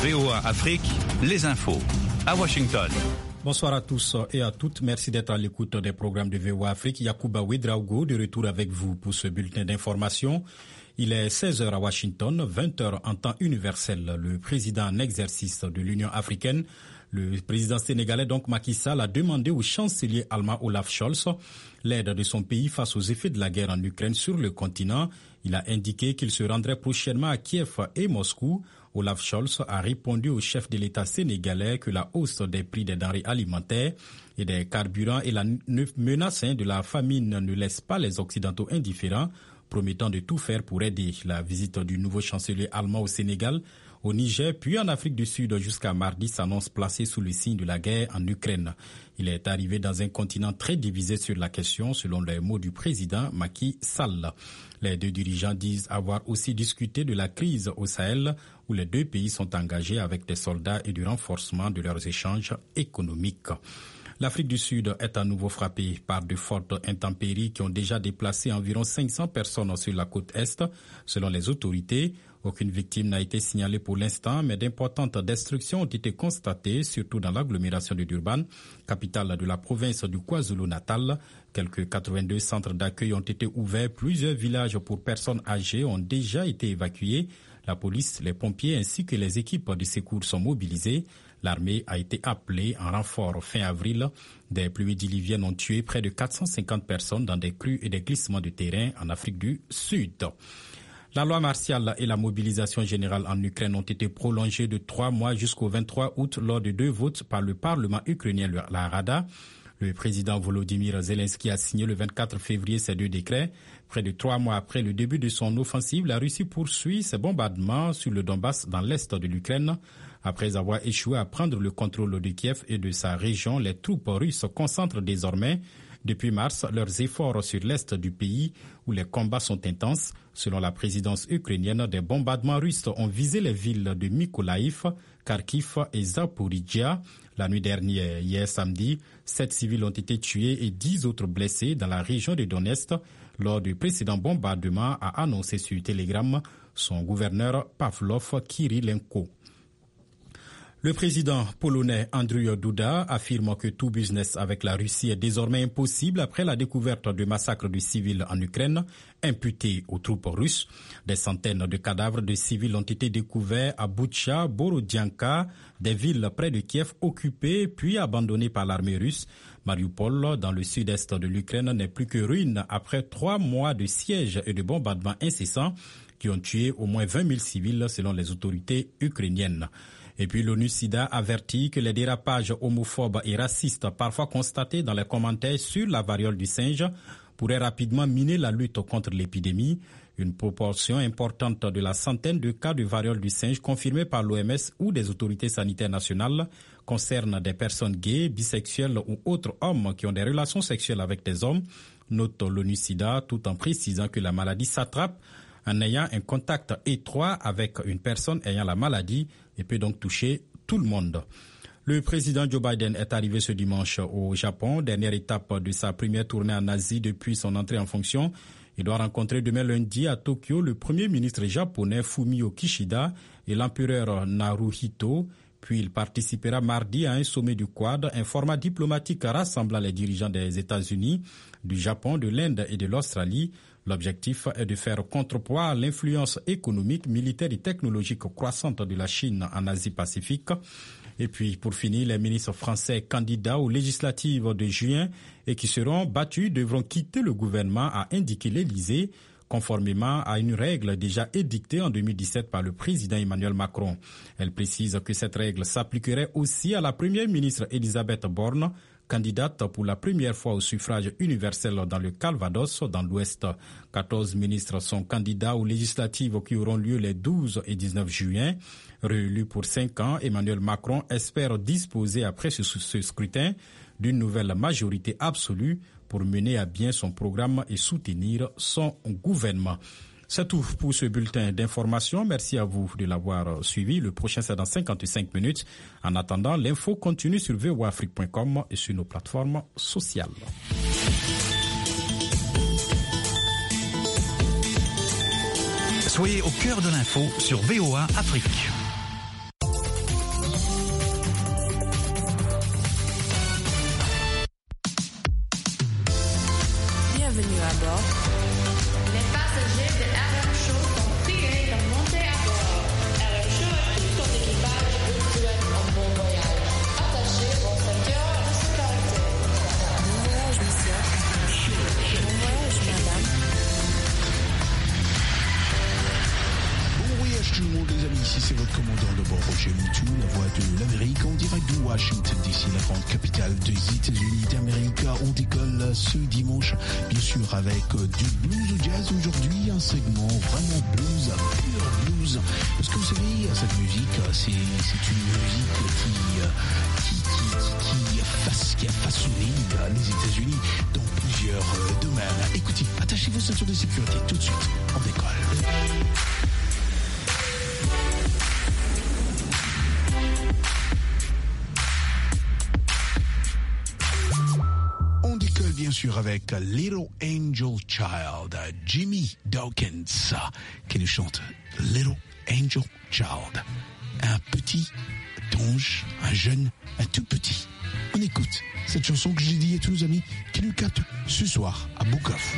VOA Afrique, les infos. À Washington. Bonsoir à tous et à toutes. Merci d'être à l'écoute des programmes de VOA Afrique. Yacouba Ouedraogo de retour avec vous pour ce bulletin d'information. Il est 16h à Washington, 20h en temps universel. Le président en exercice de l'Union africaine, le président sénégalais donc Macky Sall, a demandé au chancelier allemand Olaf Scholz l'aide de son pays face aux effets de la guerre en Ukraine sur le continent. Il a indiqué qu'il se rendrait prochainement à Kiev et Moscou. Olaf Scholz a répondu au chef de l'État sénégalais que la hausse des prix des denrées alimentaires et des carburants et la menace de la famine ne laissent pas les Occidentaux indifférents, promettant de tout faire pour aider. La visite du nouveau chancelier allemand au Sénégal, au Niger, puis en Afrique du Sud jusqu'à mardi s'annonce placée sous le signe de la guerre en Ukraine. Il est arrivé dans un continent très divisé sur la question, selon les mots du président Macky Sall. Les deux dirigeants disent avoir aussi discuté de la crise au Sahel, où les deux pays sont engagés avec des soldats et du renforcement de leurs échanges économiques. L'Afrique du Sud est à nouveau frappée par de fortes intempéries qui ont déjà déplacé environ 500 personnes sur la côte Est, selon les autorités. Aucune victime n'a été signalée pour l'instant, mais d'importantes destructions ont été constatées, surtout dans l'agglomération de Durban, capitale de la province du KwaZulu-Natal. Quelques 82 centres d'accueil ont été ouverts. Plusieurs villages pour personnes âgées ont déjà été évacués. La police, les pompiers ainsi que les équipes de secours sont mobilisées. L'armée a été appelée en renfort fin avril. Des pluies diluviennes ont tué près de 450 personnes dans des crues et des glissements de terrain en Afrique du Sud. La loi martiale et la mobilisation générale en Ukraine ont été prolongées de 3 mois jusqu'au 23 août lors de 2 votes par le Parlement ukrainien, la Rada. Le président Volodymyr Zelensky a signé le 24 février ces 2 décrets. Près de 3 mois après le début de son offensive, la Russie poursuit ses bombardements sur le Donbass dans l'est de l'Ukraine. Après avoir échoué à prendre le contrôle de Kiev et de sa région, les troupes russes concentrent désormais depuis mars leurs efforts sur l'est du pays où les combats sont intenses. Selon la présidence ukrainienne, des bombardements russes ont visé les villes de Mykolaiv, Kharkiv et Zaporizhzhia. La nuit dernière, hier samedi, 7 civils ont été tués et 10 autres blessés dans la région de Donetsk lors du précédent bombardement, a annoncé sur Telegram son gouverneur Pavlov Kirilenko. Le président polonais Andrzej Duda affirme que tout business avec la Russie est désormais impossible après la découverte de massacres de civils en Ukraine imputés aux troupes russes. Des centaines de cadavres de civils ont été découverts à Boutcha, Borodianka, des villes près de Kiev occupées puis abandonnées par l'armée russe. Mariupol, dans le sud-est de l'Ukraine, n'est plus que ruine après 3 mois de siège et de bombardements incessants qui ont tué au moins 20 000 civils selon les autorités ukrainiennes. Et puis l'ONU-SIDA avertit que les dérapages homophobes et racistes parfois constatés dans les commentaires sur la variole du singe pourraient rapidement miner la lutte contre l'épidémie. Une proportion importante de la centaine de cas de variole du singe confirmés par l'OMS ou des autorités sanitaires nationales concerne des personnes gays, bisexuelles ou autres hommes qui ont des relations sexuelles avec des hommes, note l'ONU-SIDA, tout en précisant que la maladie s'attrape en ayant un contact étroit avec une personne ayant la maladie et peut donc toucher tout le monde. Le président Joe Biden est arrivé ce dimanche au Japon, dernière étape de sa première tournée en Asie depuis son entrée en fonction. Il doit rencontrer demain lundi à Tokyo le premier ministre japonais Fumio Kishida et l'empereur Naruhito. Puis il participera mardi à un sommet du Quad, un format diplomatique rassemblant les dirigeants des États-Unis, du Japon, de l'Inde et de l'Australie. L'objectif est de faire contrepoids à l'influence économique, militaire et technologique croissante de la Chine en Asie-Pacifique. Et puis, pour finir, les ministres français candidats aux législatives de juin et qui seront battus devront quitter le gouvernement, a indiqué l'Élysée, conformément à une règle déjà édictée en 2017 par le président Emmanuel Macron. Elle précise que cette règle s'appliquerait aussi à la première ministre Elisabeth Borne, candidate pour la première fois au suffrage universel dans le Calvados, dans l'Ouest. 14 ministres sont candidats aux législatives qui auront lieu les 12 et 19 juin. Réélu pour 5 ans, Emmanuel Macron espère disposer après ce scrutin d'une nouvelle majorité absolue pour mener à bien son programme et soutenir son gouvernement. C'est tout pour ce bulletin d'information. Merci à vous de l'avoir suivi. Le prochain, c'est dans 55 minutes. En attendant, l'info continue sur voaafrique.com et sur nos plateformes sociales. Soyez au cœur de l'info sur VOA Afrique. ici c'est votre commandant de bord Roger Moutou, la voix de l'Amérique en direct de Washington DC, la grande capitale des États-Unis d'Amérique. On décolle ce dimanche, bien sûr avec du blues ou jazz. Aujourd'hui, un segment vraiment blues, pur blues. Parce que vous savez, cette musique, c'est une musique qui a façonné les États-Unis dans plusieurs domaines. Écoutez, attachez vos ceintures de sécurité tout de suite. On décolle. Bien sûr avec Little Angel Child, Jimmy Dawkins qui nous chante Little Angel Child, un petit ange, un jeune, un tout petit. On écoute cette chanson que j'ai dédiée à tous nos amis qui nous captent ce soir à Bukavu.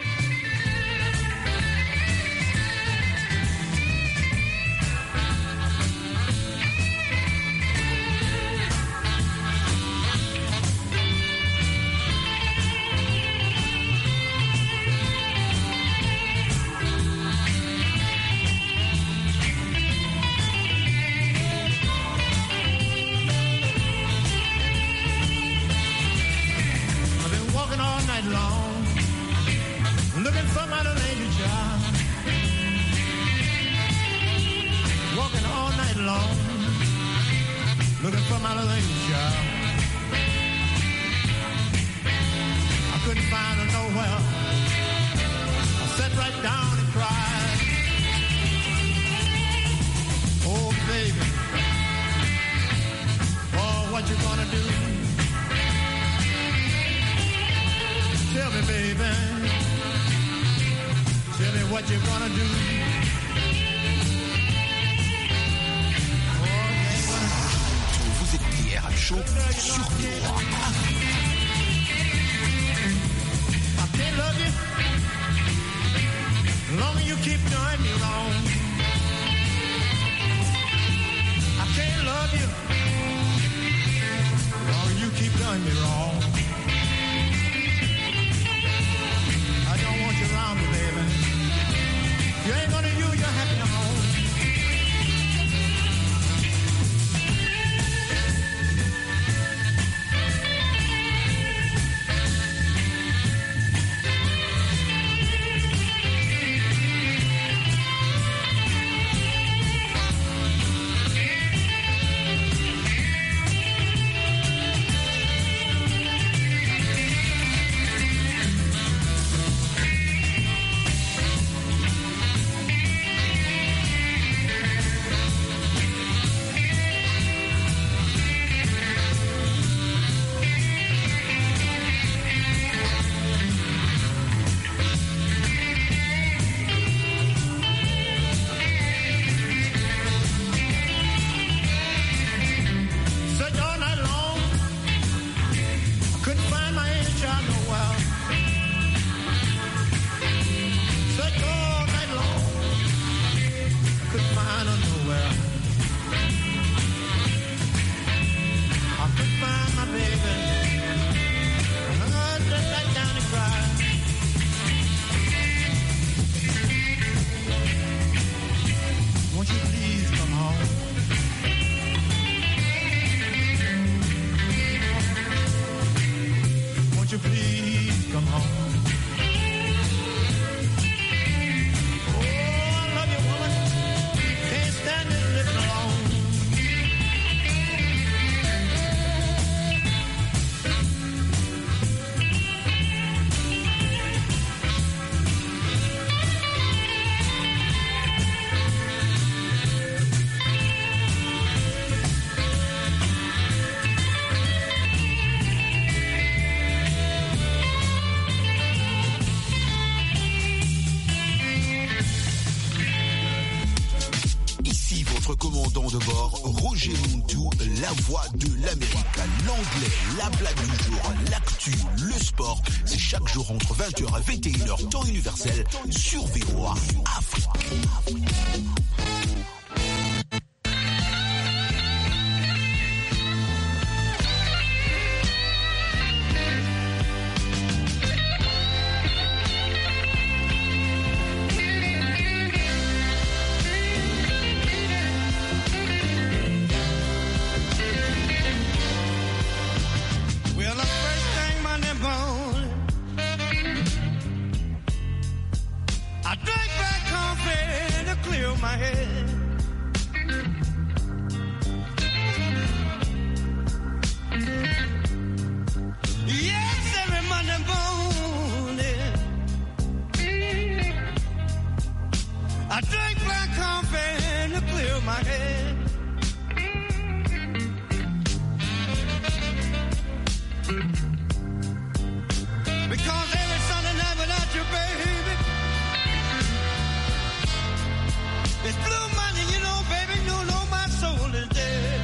Commandant de bord, Roger Moutou, la voix de l'Amérique, l'anglais, la blague du jour, l'actu, le sport, c'est chaque jour entre 20h et 21h, temps universel, sur VOA Afrique. I drink black coffee to clear my head. Because every Sunday night without you, baby, it's blue Monday, you know, baby, you know my soul is dead.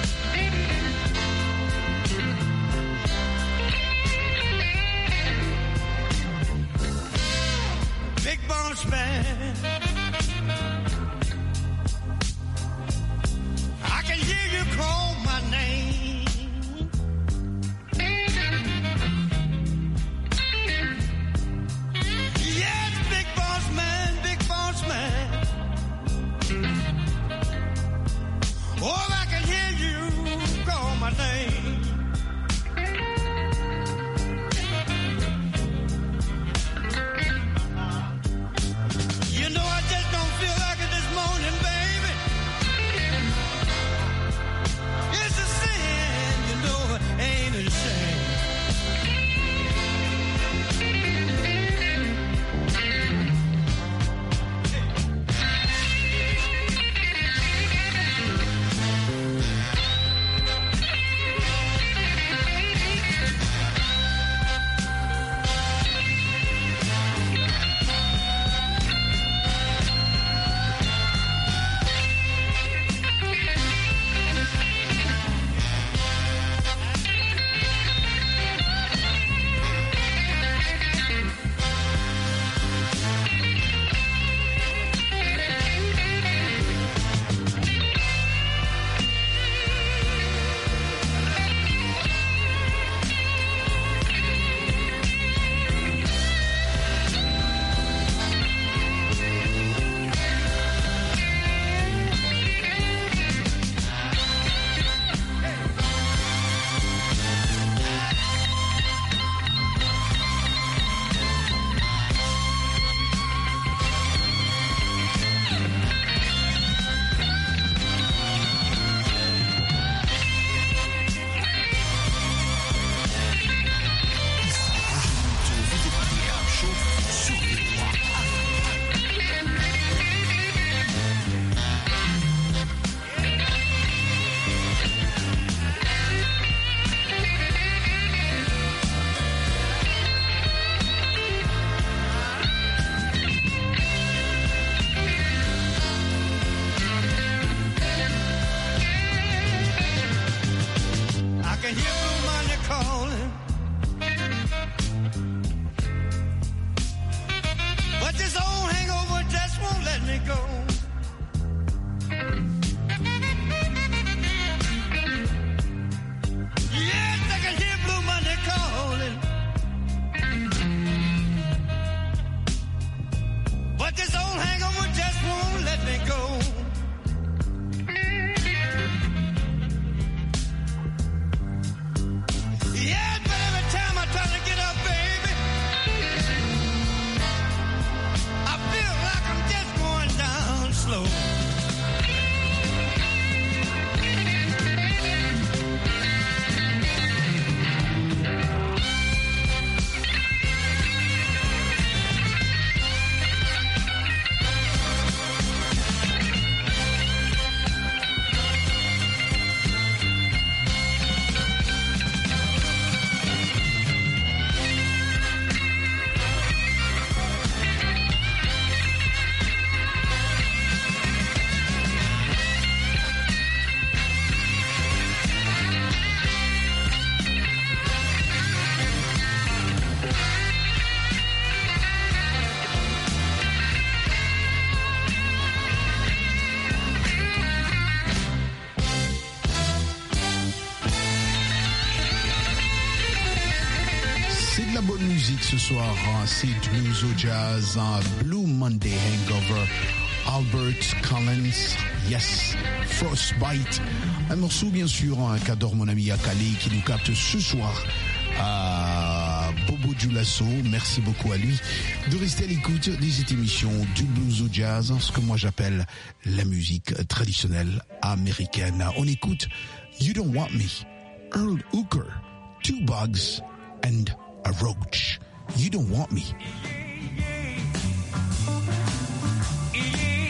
Big boss man, I can hear you call my name. Yes, big boss man. Oh, I can hear you call my name. You know I just don't feel like it this morning, baby. It's a sin, you know it ain't a shame. Ce soir, c'est Blues au Jazz, Blue Monday Hangover, Albert Collins, Yes, Frostbite, un morceau bien sûr qu'adore mon ami Akali qui nous capte ce soir à Bobo Dioulasso. Merci beaucoup à lui de rester à l'écoute de cette émission du Blues au Jazz, ce que moi j'appelle la musique traditionnelle américaine. On écoute You Don't Want Me, Earl Hooker, Two Bugs and a Roach. You Don't Want Me. Yeah.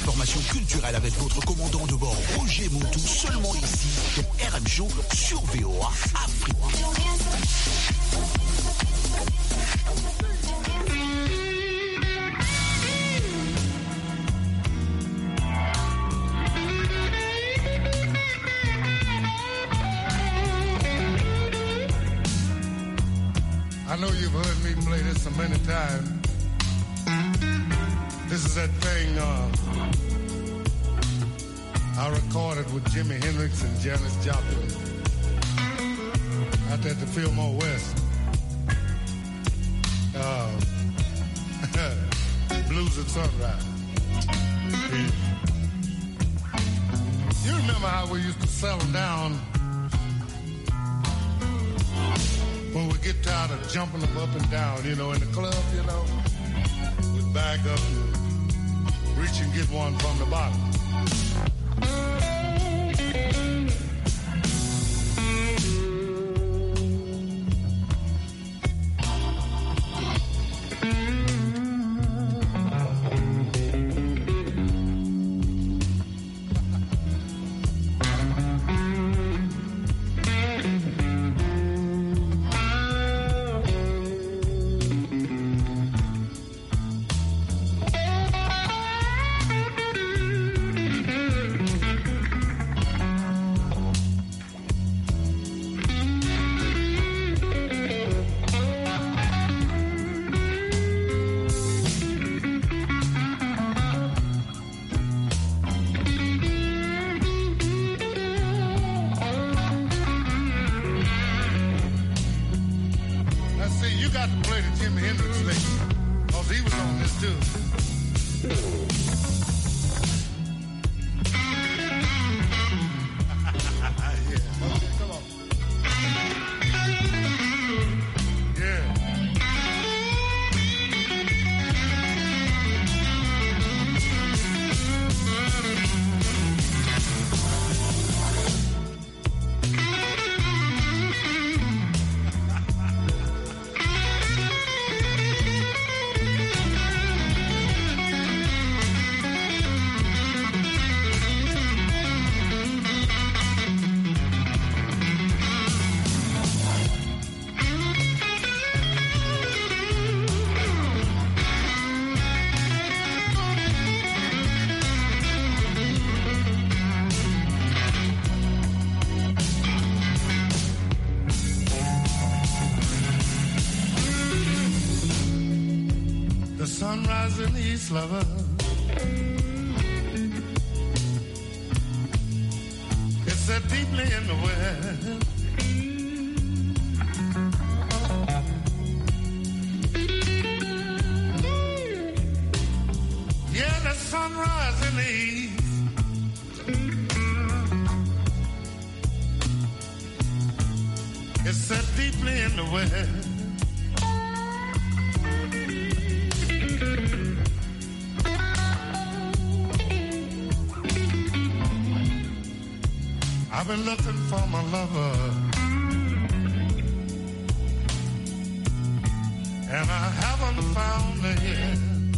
l'information culturelle avec votre commandant de bord Roger Montou, seulement ici, dans RM Show sur VOA Afrique. I know you've heard me play this so many times. This is that thing I recorded with Jimi Hendrix and Janis Joplin out there at the Fillmore West. Blues at Sunrise. Yeah. You remember how we used to settle down when we get tired of jumping up and down, you know, in the club, you know, we'd back up and reach and get one from the bottom. Sunrise in the East, lover. It's set deeply in the West. Yeah, the sunrise in the East. It's set deeply in the West. I've been looking for my lover, and I haven't found her yet.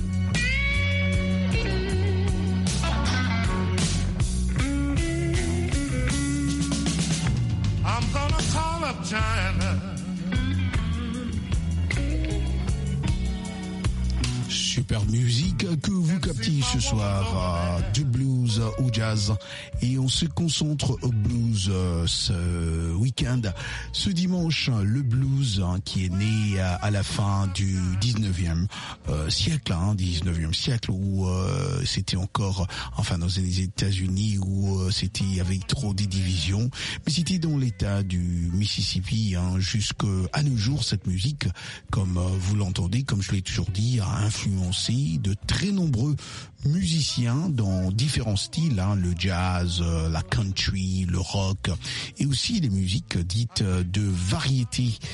I'm gonna call up China. Super musique que vous captez ce soir, du blues au jazz, et on se concentre au blues ce week-end, ce dimanche, le blues qui est né à la fin du 19e siècle, 19e siècle, où c'était encore, enfin dans les États-Unis, où c'était avec trop de divisions, mais c'était dans l'état du Mississippi, jusqu'à nos jours. Cette musique, comme vous l'entendez, comme je l'ai toujours dit, a influencé de très nombreux musiciens dans différents styles, le jazz, la country, le rock, et aussi les musiques dites de variété.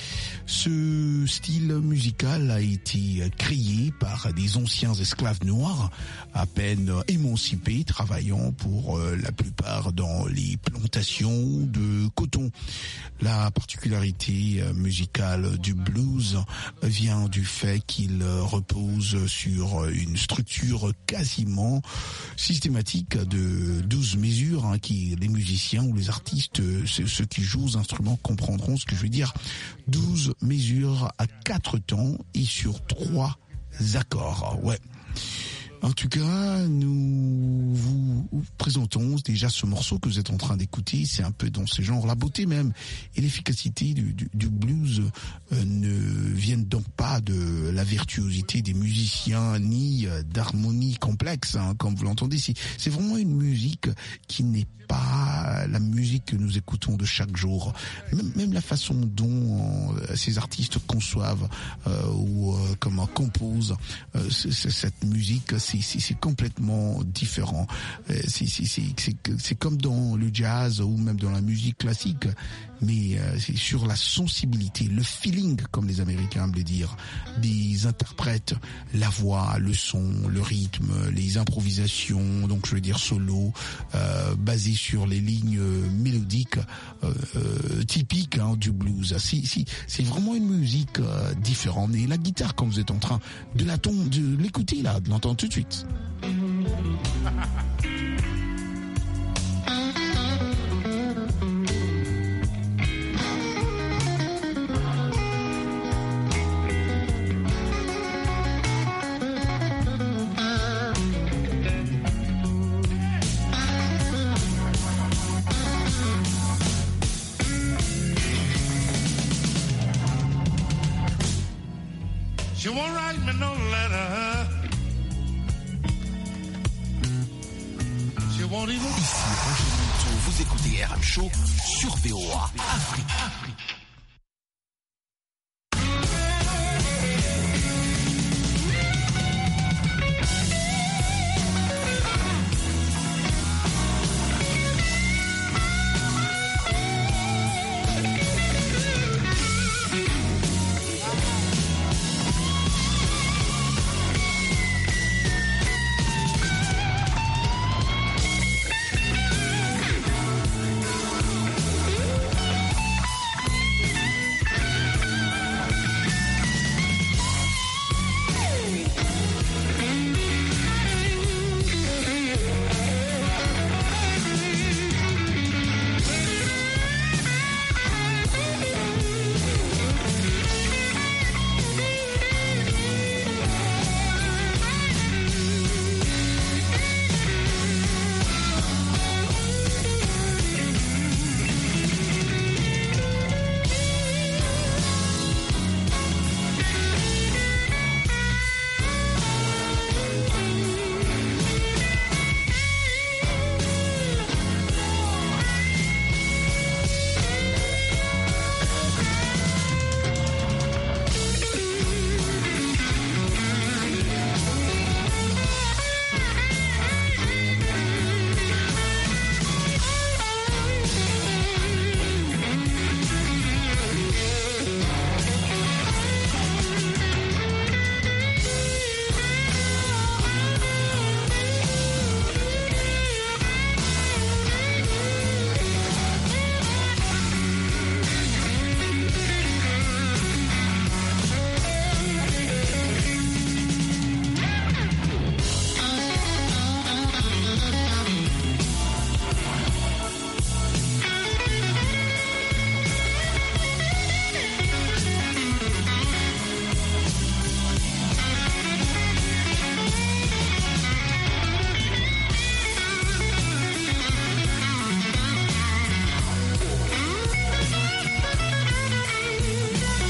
Ce style musical a été créé par des anciens esclaves noirs à peine émancipés, travaillant pour la plupart dans les plantations de coton. La particularité musicale du blues vient du fait qu'il repose sur une structure quasiment systématique de 12 mesures, qui les musiciens ou les artistes, ceux qui jouent aux instruments comprendront ce que je veux dire. 12 mesures à 4 temps et sur 3 accords. Ouais. En tout cas, nous vous présentons déjà ce morceau que vous êtes en train d'écouter. C'est un peu dans ce genre. La beauté même et l'efficacité du blues ne viennent donc pas de la virtuosité des musiciens ni d'harmonie complexe, comme vous l'entendez. C'est vraiment une musique qui n'est pas la musique que nous écoutons de chaque jour. Même la façon dont ces artistes conçoivent ou comment composent cette musique, c'est complètement différent. C'est comme dans le jazz ou même dans la musique classique, mais c'est sur la sensibilité, le feeling, comme les Américains aiment le dire, des interprètes, la voix, le son, le rythme, les improvisations, donc je veux dire solo, basées sur les lignes mélodiques typiques du blues. C'est vraiment une musique différente. Et la guitare, comme vous êtes en train de l'écouter là, de l'entendre tout de suite. She won't write me no letter. She won't even... Ici Roger Mouton, vous écoutez RM Show sur VOA Afrique.